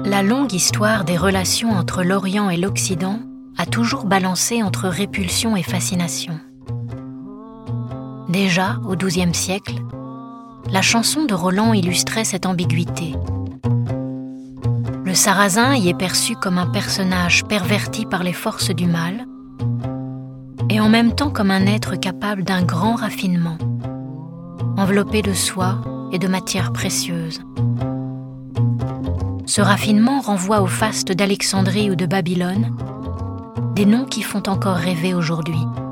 La longue histoire des relations entre l'Orient et l'Occident a toujours balancé entre répulsion et fascination. Déjà, au XIIe siècle, la chanson de Roland illustrait cette ambiguïté. Le Sarrasin y est perçu comme un personnage perverti par les forces du mal et en même temps comme un être capable d'un grand raffinement, enveloppé de soie et de matières précieuses. Ce raffinement renvoie aux fastes d'Alexandrie ou de Babylone, des noms qui font encore rêver aujourd'hui.